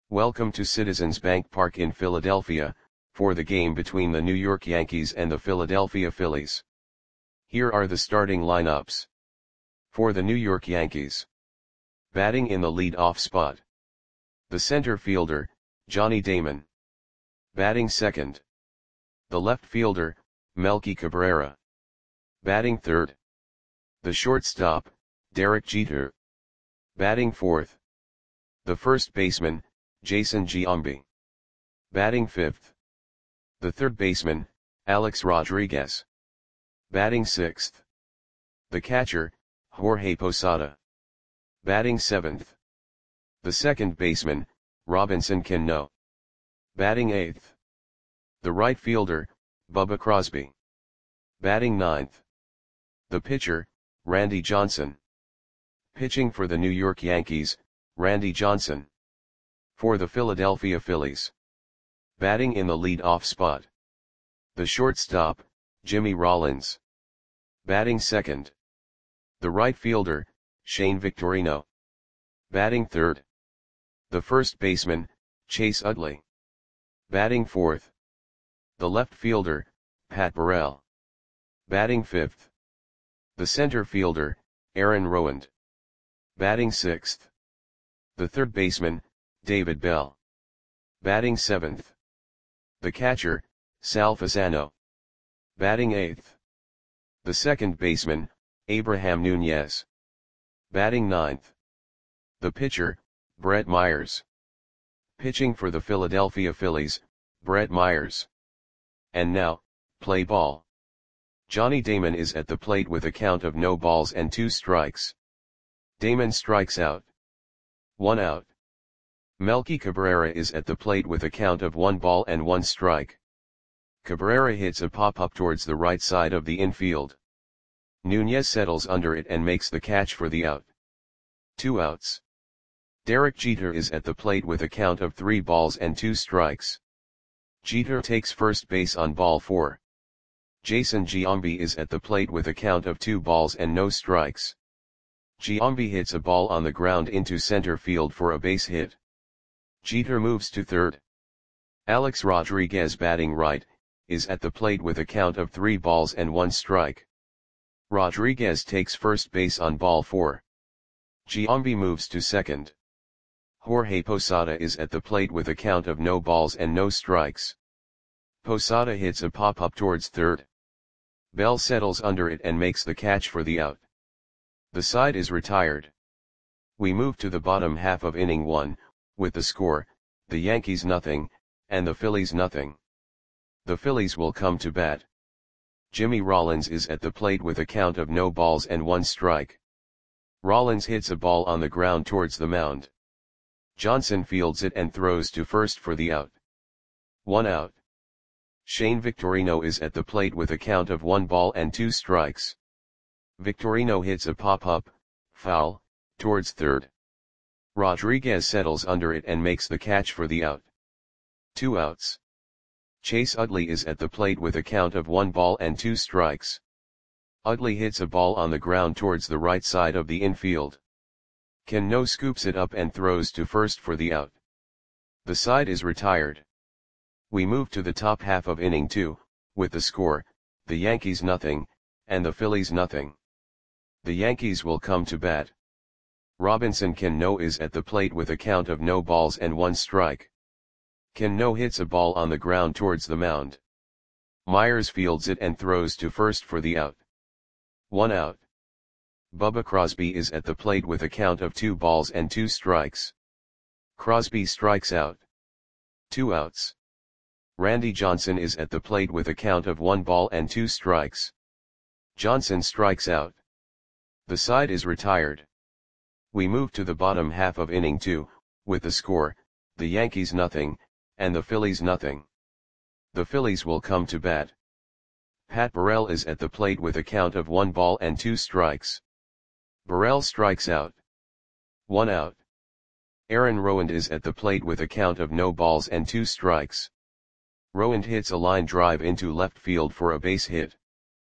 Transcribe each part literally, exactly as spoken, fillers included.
Welcome to Citizens Bank Park in Philadelphia, for the game between the New York Yankees and the Philadelphia Phillies. Here are the starting lineups. For the New York Yankees. Batting in the lead-off spot. The center fielder, Johnny Damon. Batting second. The left fielder, Melky Cabrera. Batting third. The shortstop, Derek Jeter. Batting fourth. The first baseman, Jason Giambi. Batting fifth. The third baseman, Alex Rodriguez. Batting sixth. The catcher, Jorge Posada. Batting seventh. The second baseman, Robinson Cano. Batting eighth. The right fielder, Bubba Crosby. Batting ninth. The pitcher, Randy Johnson. Pitching for the New York Yankees, Randy Johnson. For the Philadelphia Phillies. Batting in the lead-off spot. The shortstop, Jimmy Rollins. Batting second. The right fielder, Shane Victorino. Batting third. The first baseman, Chase Utley. Batting fourth. The left fielder, Pat Burrell. Batting fifth. The center fielder, Aaron Rowand. Batting sixth. The third baseman, David Bell. Batting seventh. The catcher, Sal Fasano. Batting eighth. The second baseman, Abraham Nunez. Batting ninth. The pitcher, Brett Myers. Pitching for the Philadelphia Phillies, Brett Myers. And now, play ball. Johnny Damon is at the plate with a count of no balls and two strikes. Damon strikes out. One out. Melky Cabrera is at the plate with a count of one ball and one strike. Cabrera hits a pop-up towards the right side of the infield. Nunez settles under it and makes the catch for the out. Two outs. Derek Jeter is at the plate with a count of three balls and two strikes. Jeter takes first base on ball four. Jason Giambi is at the plate with a count of two balls and no strikes. Giambi hits a ball on the ground into center field for a base hit. Jeter moves to third. Alex Rodriguez, batting right, is at the plate with a count of three balls and one strike. Rodriguez takes first base on ball four. Giambi moves to second. Jorge Posada is at the plate with a count of no balls and no strikes. Posada hits a pop-up towards third. Bell settles under it and makes the catch for the out. The side is retired. We move to the bottom half of inning one, with the score, the Yankees nothing, and the Phillies nothing. The Phillies will come to bat. Jimmy Rollins is at the plate with a count of no balls and one strike. Rollins hits a ball on the ground towards the mound. Johnson fields it and throws to first for the out. One out. Shane Victorino is at the plate with a count of one ball and two strikes. Victorino hits a pop-up, foul, towards third. Rodriguez settles under it and makes the catch for the out. Two outs. Chase Utley is at the plate with a count of one ball and two strikes. Utley hits a ball on the ground towards the right side of the infield. Cano scoops it up and throws to first for the out. The side is retired. We move to the top half of inning two, with the score, the Yankees nothing, and the Phillies nothing. The Yankees will come to bat. Robinson Cano is at the plate with a count of no balls and one strike. Cano hits a ball on the ground towards the mound. Myers fields it and throws to first for the out. One out. Bubba Crosby is at the plate with a count of two balls and two strikes. Crosby strikes out. Two outs. Randy Johnson is at the plate with a count of one ball and two strikes. Johnson strikes out. The side is retired. We move to the bottom half of inning two, with the score, the Yankees nothing, and the Phillies nothing. The Phillies will come to bat. Pat Burrell is at the plate with a count of one ball and two strikes. Burrell strikes out. One out. Aaron Rowand is at the plate with a count of no balls and two strikes. Rowand hits a line drive into left field for a base hit.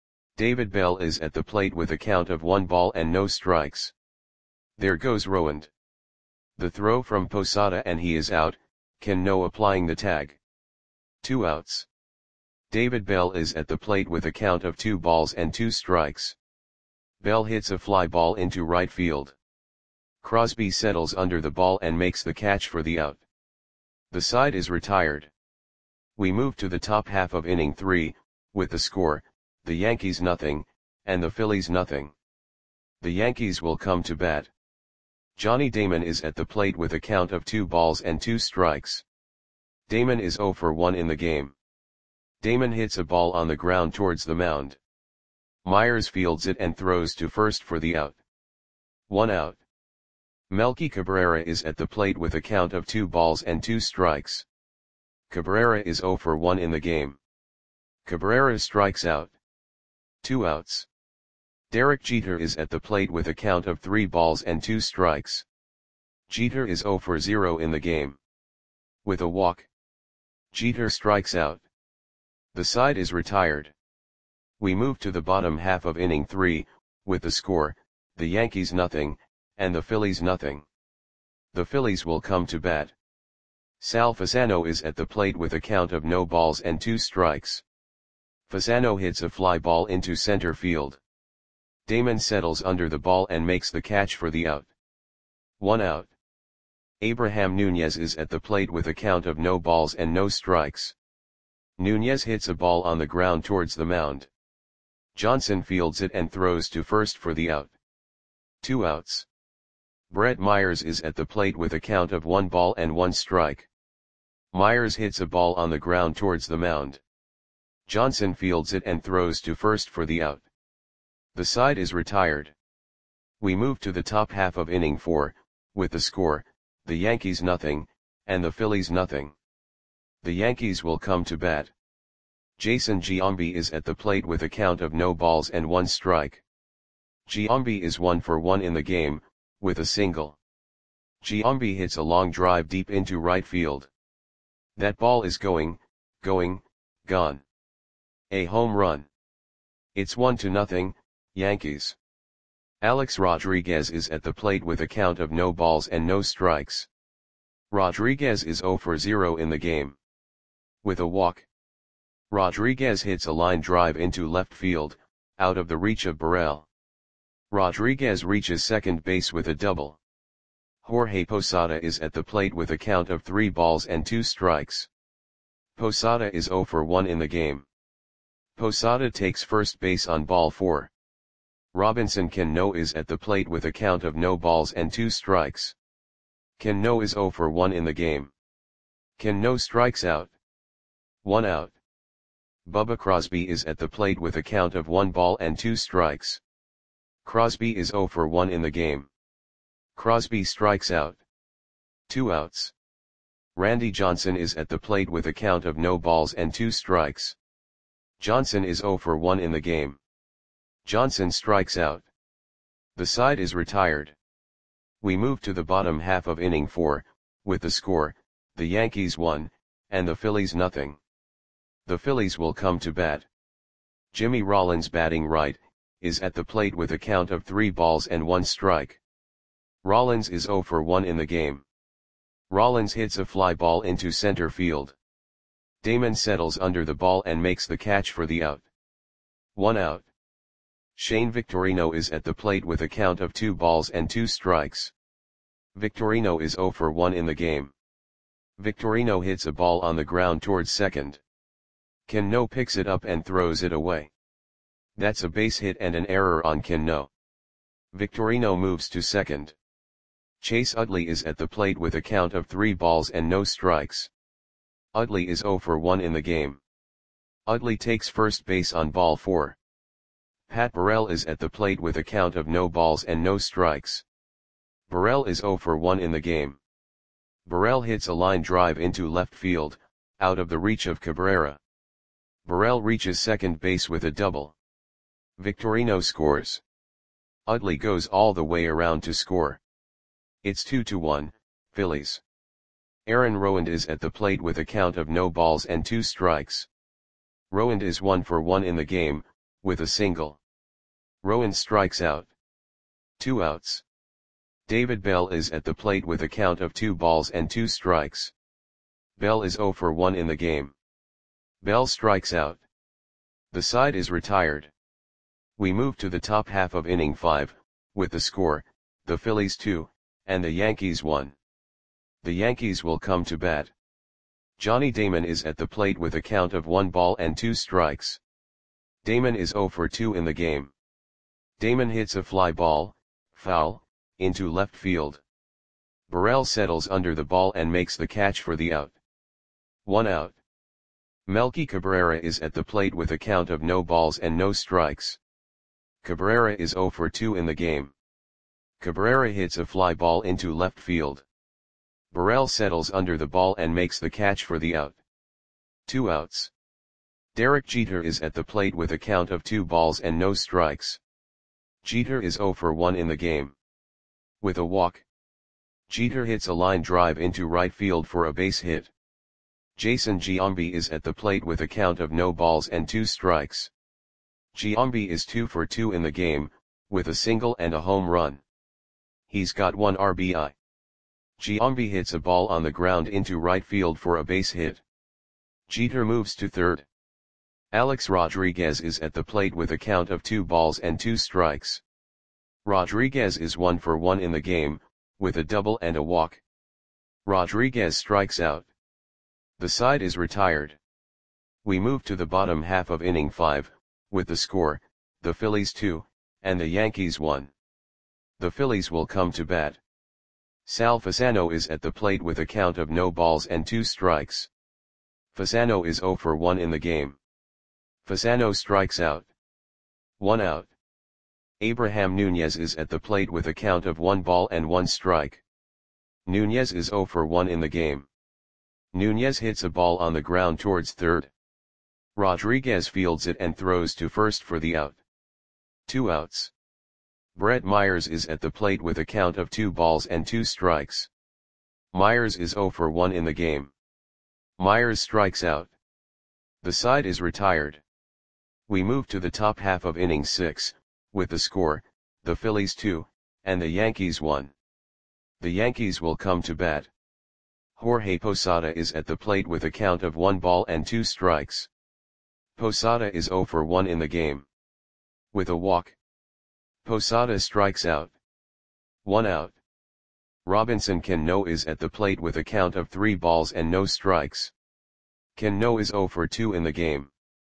David Bell is at the plate with a count of one ball and no strikes. There goes Rowand. The throw from Posada and he is out, Ken No applying the tag. Two outs. David Bell is at the plate with a count of two balls and two strikes. Bell hits a fly ball into right field. Crosby settles under the ball and makes the catch for the out. The side is retired. We move to the top half of inning three, with the score, the Yankees nothing, and the Phillies nothing. The Yankees will come to bat. Johnny Damon is at the plate with a count of two balls and two strikes. Damon is oh for one in the game. Damon hits a ball on the ground towards the mound. Myers fields it and throws to first for the out. One out. Melky Cabrera is at the plate with a count of two balls and two strikes. Cabrera is oh for one in the game. Cabrera strikes out. Two outs. Derek Jeter is at the plate with a count of three balls and two strikes. Jeter is oh for zero in the game. With a walk, Jeter strikes out. The side is retired. We move to the bottom half of inning three, with the score, the Yankees nothing, and the Phillies nothing. The Phillies will come to bat. Sal Fasano is at the plate with a count of no balls and two strikes. Fasano hits a fly ball into center field. Damon settles under the ball and makes the catch for the out. One out. Abraham Nunez is at the plate with a count of no balls and no strikes. Nunez hits a ball on the ground towards the mound. Johnson fields it and throws to first for the out. Two outs. Brett Myers is at the plate with a count of one ball and one strike. Myers hits a ball on the ground towards the mound. Johnson fields it and throws to first for the out. The side is retired. We move to the top half of inning four, with the score, the Yankees nothing, and the Phillies nothing. The Yankees will come to bat. Jason Giambi is at the plate with a count of no balls and one strike. Giambi is one for one in the game, with a single. Giambi hits a long drive deep into right field. That ball is going, going, gone. A home run. It's one to nothing, Yankees. Alex Rodriguez is at the plate with a count of no balls and no strikes. Rodriguez is oh for zero in the game. With a walk, Rodriguez hits a line drive into left field, out of the reach of Burrell. Rodriguez reaches second base with a double. Jorge Posada is at the plate with a count of three balls and two strikes. Posada is oh for one in the game. Posada takes first base on ball four. Robinson Cano is at the plate with a count of no balls and two strikes. Cano is oh for one in the game. Cano strikes out. One out. Bubba Crosby is at the plate with a count of one ball and two strikes. Crosby is oh for one in the game. Crosby strikes out. Two outs. Randy Johnson is at the plate with a count of no balls and two strikes. Johnson is oh for one in the game. Johnson strikes out. The side is retired. We move to the bottom half of inning four, with the score, the Yankees one, and the Phillies nothing. The Phillies will come to bat. Jimmy Rollins batting right, is at the plate with a count of three balls and one strike. Rollins is oh for one in the game. Rollins hits a fly ball into center field. Damon settles under the ball and makes the catch for the out. One out. Shane Victorino is at the plate with a count of two balls and two strikes. Victorino is oh for one in the game. Victorino hits a ball on the ground towards second. Cano picks it up and throws it away. That's a base hit and an error on Cano. Victorino moves to second. Chase Utley is at the plate with a count of three balls and no strikes. Utley is oh for one in the game. Utley takes first base on ball four. Pat Burrell is at the plate with a count of no balls and no strikes. Burrell is oh for one in the game. Burrell hits a line drive into left field, out of the reach of Cabrera. Burrell reaches second base with a double. Victorino scores. Utley goes all the way around to score. It's two to one, Phillies. Aaron Rowand is at the plate with a count of no balls and two strikes. Rowand is one for one in the game, with a single. Rowand strikes out. Two outs. David Bell is at the plate with a count of two balls and two strikes. Bell is zero for one in the game. Bell strikes out. The side is retired. We move to the top half of inning five, with the score, the Phillies two, and the Yankees one. The Yankees will come to bat. Johnny Damon is at the plate with a count of one ball and two strikes. Damon is zero for two in the game. Damon hits a fly ball, foul, into left field. Burrell settles under the ball and makes the catch for the out. One out. Melky Cabrera is at the plate with a count of no balls and no strikes. Cabrera is zero for two in the game. Cabrera hits a fly ball into left field. Burrell settles under the ball and makes the catch for the out. Two outs. Derek Jeter is at the plate with a count of two balls and no strikes. Jeter is zero for one in the game. With a walk. Jeter hits a line drive into right field for a base hit. Jason Giambi is at the plate with a count of no balls and two strikes. Giambi is two for two in the game, with a single and a home run. He's got one R B I. Giambi hits a ball on the ground into right field for a base hit. Jeter moves to third. Alex Rodriguez is at the plate with a count of two balls and two strikes. Rodriguez is one for one in the game, with a double and a walk. Rodriguez strikes out. The side is retired. We move to the bottom half of inning five, with the score, the Phillies two, and the Yankees one. The Phillies will come to bat. Sal Fasano is at the plate with a count of no balls and two strikes. Fasano is zero for one in the game. Fasano strikes out. One out. Abraham Nunez is at the plate with a count of one ball and one strike. Nunez is zero for one in the game. Nunez hits a ball on the ground towards third. Rodriguez fields it and throws to first for the out. Two outs. Brett Myers is at the plate with a count of two balls and two strikes. Myers is zero for one in the game. Myers strikes out. The side is retired. We move to the top half of inning six, with the score, the Phillies two, and the Yankees one. The Yankees will come to bat. Jorge Posada is at the plate with a count of one ball and two strikes. Posada is zero for one in the game. With a walk. Posada strikes out. One out. Robinson Cano is at the plate with a count of three balls and no strikes. Cano is zero for two in the game.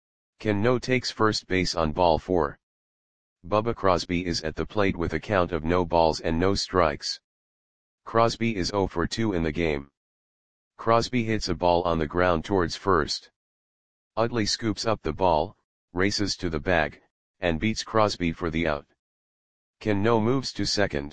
Cano takes first base on ball four. Bubba Crosby is at the plate with a count of no balls and no strikes. Crosby is zero for two in the game. Crosby hits a ball on the ground towards first. Utley scoops up the ball, races to the bag, and beats Crosby for the out. Cano moves to second.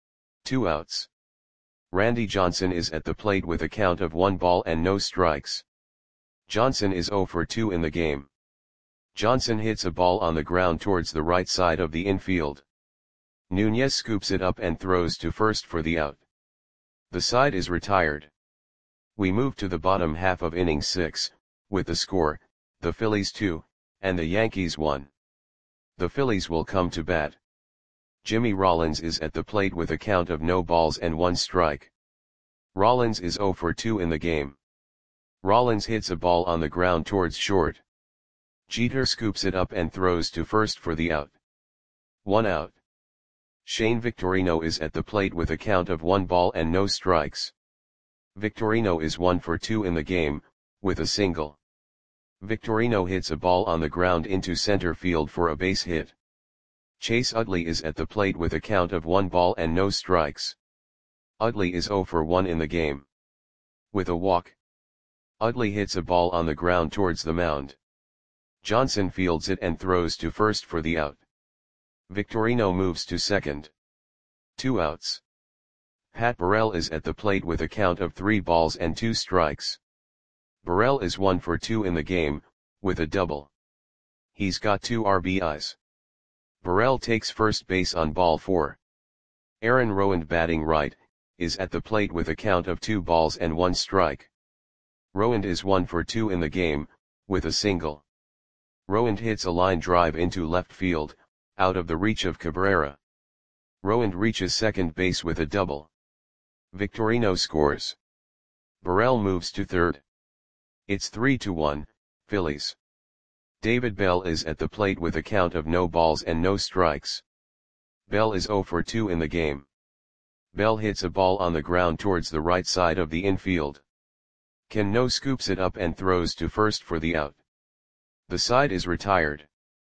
Two outs. Randy Johnson is at the plate with a count of one ball and no strikes. Johnson is zero for two in the game. Johnson hits a ball on the ground towards the right side of the infield. Nunez scoops it up and throws to first for the out. The side is retired. We move to the bottom half of inning six, with the score, the Phillies two, and the Yankees one. The Phillies will come to bat. Jimmy Rollins is at the plate with a count of no balls and one strike. Rollins is zero for two in the game. Rollins hits a ball on the ground towards short. Jeter scoops it up and throws to first for the out. One out. Shane Victorino is at the plate with a count of one ball and no strikes. Victorino is one for two in the game, with a single. Victorino hits a ball on the ground into center field for a base hit. Chase Utley is at the plate with a count of one ball and no strikes. Utley is zero for one in the game. With a walk. Utley hits a ball on the ground towards the mound. Johnson fields it and throws to first for the out. Victorino moves to second. Two outs. Pat Burrell is at the plate with a count of three balls and two strikes. Burrell is one for two in the game, with a double. He's got two R B Is. Burrell takes first base on ball four. Aaron Rowand, batting right, is at the plate with a count of two balls and one strike. Rowand is one for two in the game, with a single. Rowand hits a line drive into left field, out of the reach of Cabrera. Rowand reaches second base with a double. Victorino scores. Burrell moves to third. It's three to one, Phillies. David Bell is at the plate with a count of no balls and no strikes. Bell is zero for two in the game. Bell hits a ball on the ground towards the right side of the infield. Cano scoops it up and throws to first for the out. The side is retired.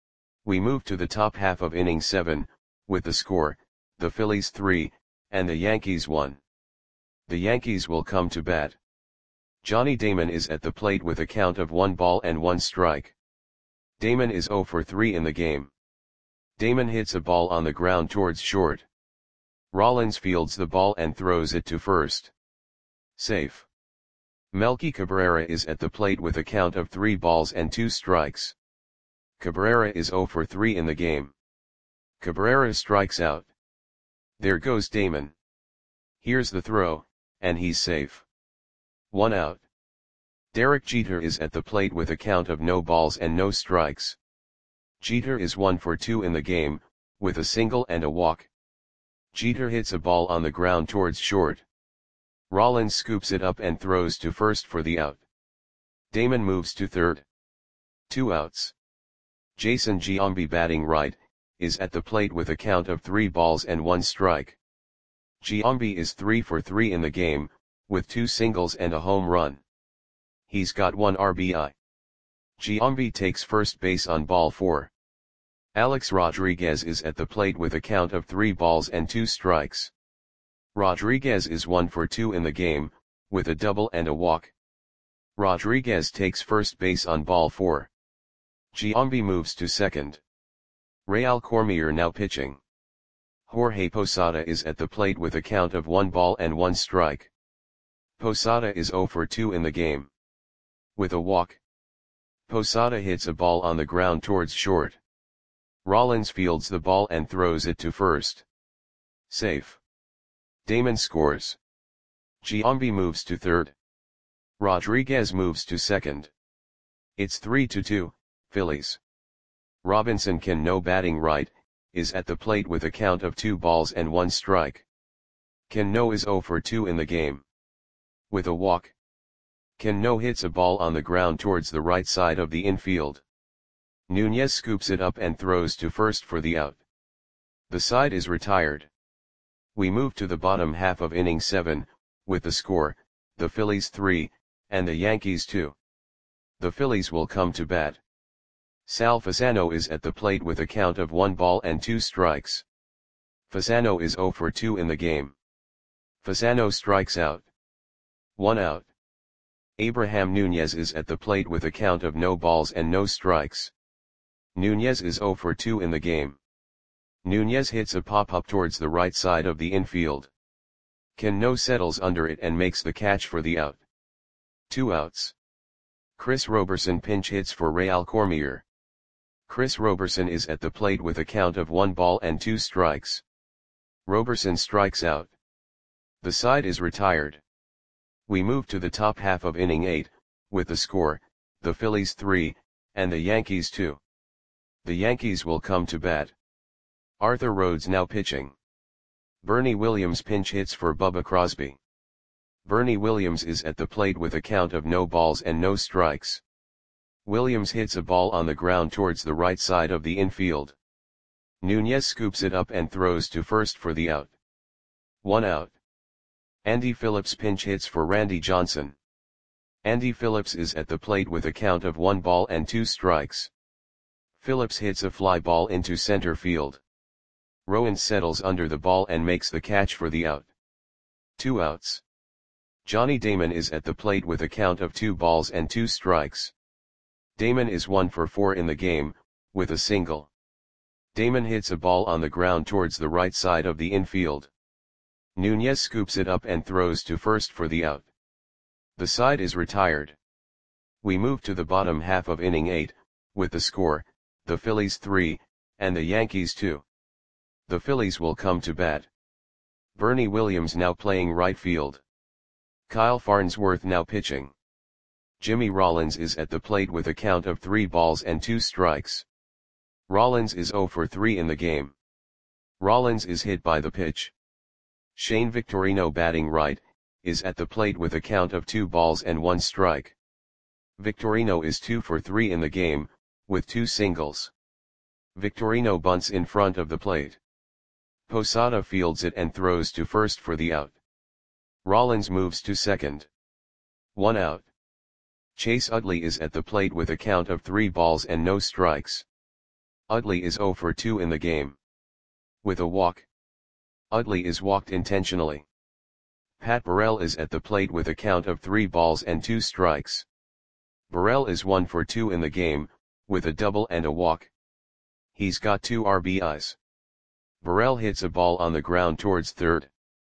We move to the top half of inning seven, with the score, the Phillies three, and the Yankees one. The Yankees will come to bat. Johnny Damon is at the plate with a count of one ball and one strike. Damon is zero for three in the game. Damon hits a ball on the ground towards short. Rollins fields the ball and throws it to first. Safe. Melky Cabrera is at the plate with a count of three balls and two strikes. Cabrera is zero for three in the game. Cabrera strikes out. There goes Damon. Here's the throw, and he's safe. One out. Derek Jeter is at the plate with a count of no balls and no strikes. Jeter is one for two in the game, with a single and a walk. Jeter hits a ball on the ground towards short. Rollins scoops it up and throws to first for the out. Damon moves to third. Two outs. Jason Giambi, batting right, is at the plate with a count of three balls and one strike. Giambi is three for three in the game, with two singles and a home run. He's got one R B I. Giambi takes first base on ball four. Alex Rodriguez is at the plate with a count of three balls and two strikes. Rodriguez is one for two in the game, with a double and a walk. Rodriguez takes first base on ball four. Giambi moves to second. Real Cormier now pitching. Jorge Posada is at the plate with a count of one ball and one strike. Posada is zero for two in the game. With a walk. Posada hits a ball on the ground towards short. Rollins fields the ball and throws it to first. Safe. Damon scores. Giambi moves to third. Rodriguez moves to second. It's three to two, Phillies. Robinson Cano, batting right, is at the plate with a count of two balls and one strike. Cano is zero for two in the game. With a walk. Cano hits a ball on the ground towards the right side of the infield. Nunez scoops it up and throws to first for the out. The side is retired. We move to the bottom half of inning seven, with the score, the Phillies three, and the Yankees two. The Phillies will come to bat. Sal Fasano is at the plate with a count of one ball and two strikes. Fasano is zero for two in the game. Fasano strikes out. One out. Abraham Nunez is at the plate with a count of no balls and no strikes. Nunez is zero for two in the game. Nunez hits a pop-up towards the right side of the infield. Cano settles under it and makes the catch for the out. Two outs. Chris Roberson pinch hits for Real Cormier. Chris Roberson is at the plate with a count of one ball and two strikes. Roberson strikes out. The side is retired. We move to the top half of inning eight, with the score, the Phillies three, and the Yankees two. The Yankees will come to bat. Arthur Rhodes now pitching. Bernie Williams pinch hits for Bubba Crosby. Bernie Williams is at the plate with a count of no balls and no strikes. Williams hits a ball on the ground towards the right side of the infield. Nunez scoops it up and throws to first for the out. One out. Andy Phillips pinch hits for Randy Johnson. Andy Phillips is at the plate with a count of one ball and two strikes. Phillips hits a fly ball into center field. Rowan settles under the ball and makes the catch for the out. Two outs. Johnny Damon is at the plate with a count of two balls and two strikes. Damon is one for four in the game, with a single. Damon hits a ball on the ground towards the right side of the infield. Nunez scoops it up and throws to first for the out. The side is retired. We move to the bottom half of inning eight, with the score, the Phillies three, and the Yankees two. The Phillies will come to bat. Bernie Williams now playing right field. Kyle Farnsworth now pitching. Jimmy Rollins is at the plate with a count of three balls and two strikes. Rollins is zero for three in the game. Rollins is hit by the pitch. Shane Victorino, batting right, is at the plate with a count of two balls and one strike. Victorino is two for three in the game, with two singles. Victorino bunts in front of the plate. Posada fields it and throws to first for the out. Rollins moves to second. One out. Chase Utley is at the plate with a count of three balls and no strikes. Utley is zero for two in the game. With a walk. Utley is walked intentionally. Pat Burrell is at the plate with a count of three balls and two strikes. Burrell is one for two in the game, with a double and a walk. He's got two R B Is. Burrell hits a ball on the ground towards third.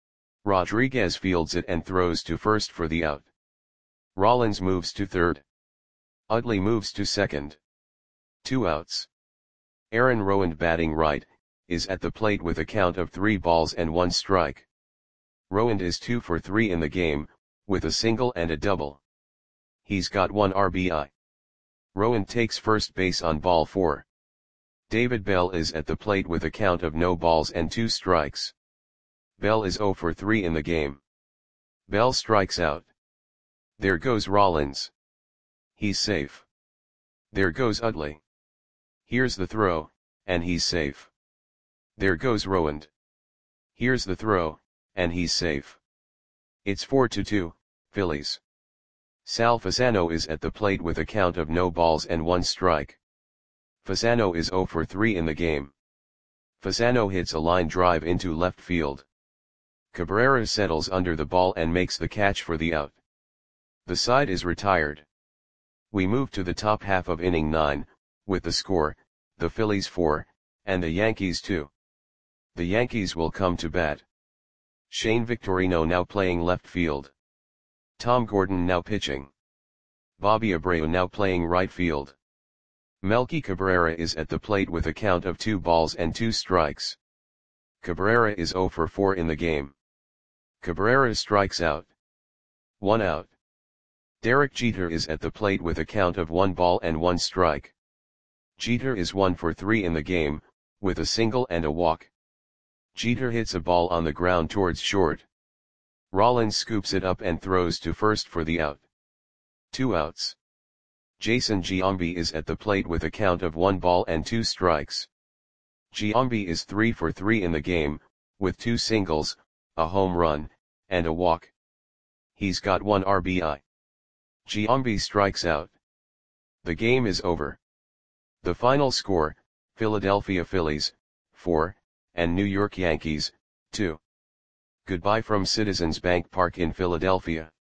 Rodriguez fields it and throws to first for the out. Rollins moves to third. Utley moves to second. Two outs. Aaron Rowand, batting right, is at the plate with a count of three balls and one strike. Rowand is two for three in the game, with a single and a double. He's got one R B I. Rowand takes first base on ball four. David Bell is at the plate with a count of no balls and two strikes. Bell is zero for three in the game. Bell strikes out. There goes Rollins. He's safe. There goes Utley. Here's the throw, and he's safe. There goes Rowand. Here's the throw, and he's safe. It's four to two, Phillies. Sal Fasano is at the plate with a count of no balls and one strike. Fasano is zero for three in the game. Fasano hits a line drive into left field. Cabrera settles under the ball and makes the catch for the out. The side is retired. We move to the top half of inning nine, with the score, the Phillies four, and the Yankees two. The Yankees will come to bat. Shane Victorino now playing left field. Tom Gordon now pitching. Bobby Abreu now playing right field. Melky Cabrera is at the plate with a count of two balls and two strikes. Cabrera is zero for four in the game. Cabrera strikes out. One out. Derek Jeter is at the plate with a count of one ball and one strike. Jeter is one for three in the game, with a single and a walk. Jeter hits a ball on the ground towards short. Rollins scoops it up and throws to first for the out. Two outs. Jason Giambi is at the plate with a count of one ball and two strikes. Giambi is three for three in the game, with two singles, a home run, and a walk. He's got one R B I. Giambi strikes out. The game is over. The final score, Philadelphia Phillies, four, and New York Yankees, two. Goodbye from Citizens Bank Park in Philadelphia.